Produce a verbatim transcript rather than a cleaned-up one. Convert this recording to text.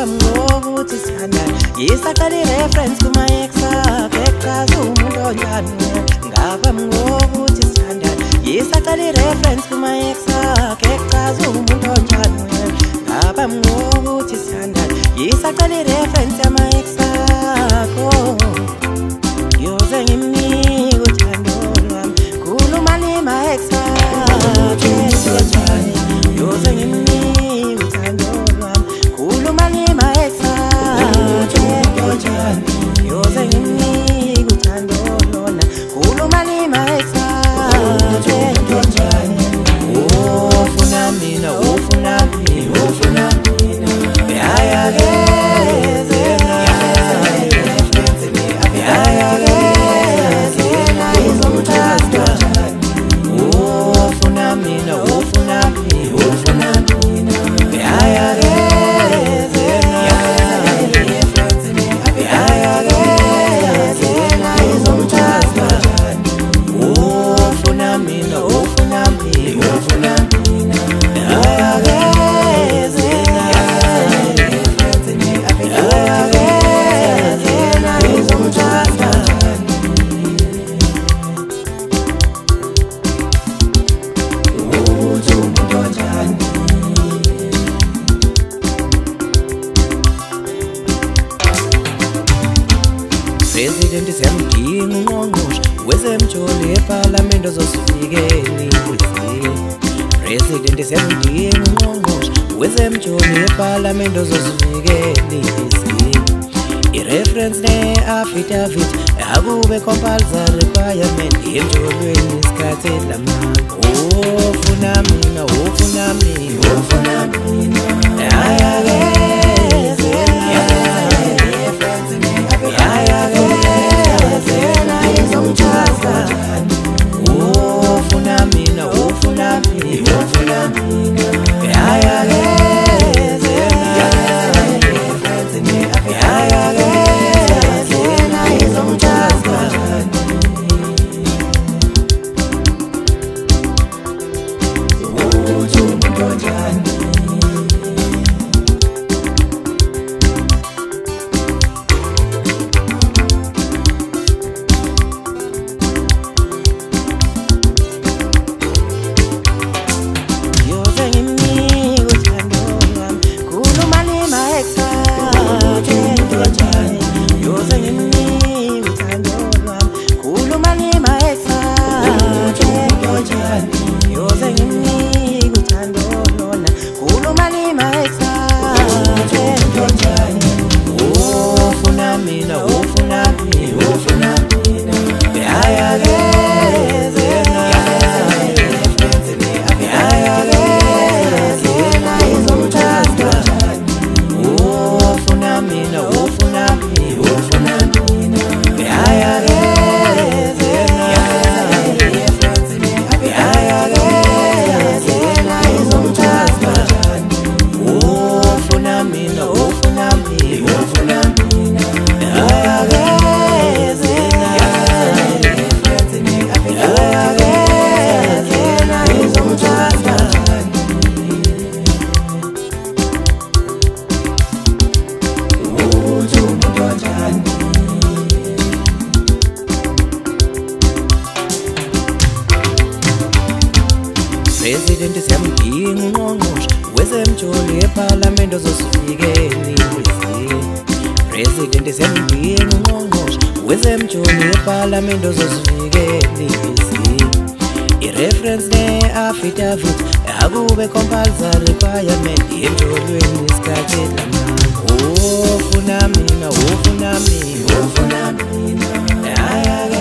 ngokuthi sithandane yisaqala i-reference kuma-ex akhe echaza umuntu onjani ngapha ngokuthi sithandane yisaqala i-reference kuma-ex akhe echaza umuntu onjani ngapha ngokuthi sithandane yisaqala i-reference yama-ex akho yoze ngimnike uthando lwami khuluma lima-ex akhe yoze ngimnike uthando lwami khuluma lima-ex akhe yoze ngimnike uthando lona khuluma lima-ex akhe ufuna mina ufuna mina ufuna mina yayakeze yayakeze izomthanda ufuna mina ufuna mina ufuna mina yayakeze yayakeze izomthanda ufuna mina ufuna mina ufuna mina yayakeze yayakeze izomthanda President siyamdinga ungqongqoshe wezemjolo eParliament ozosifikela ihlizini. President siyamdinga ungqongqoshe wezemjolo eParliament ozosifikela ihlizini. I-reference ne-affidavit akube compulsory requirement emjolweni isikhathi edlamanga. Ufuna mina ufuna mina ufuna mina yayakeze yayakeze izomthanda ufuna mina ufuna mina ufuna mina yayakeze yayakeze izomthanda President siyamdinga ungqongqoshe wezemjolo eParliament ozosifikela ihlizini. President siyamdinga ungqongqoshe wezemjolo eParliament ozosifikela ihlizini. I-reference ne-affidavit akube compulsory requirement emjolweni isikhathi edlamanga. Ufuna mina ufuna mina ufuna mina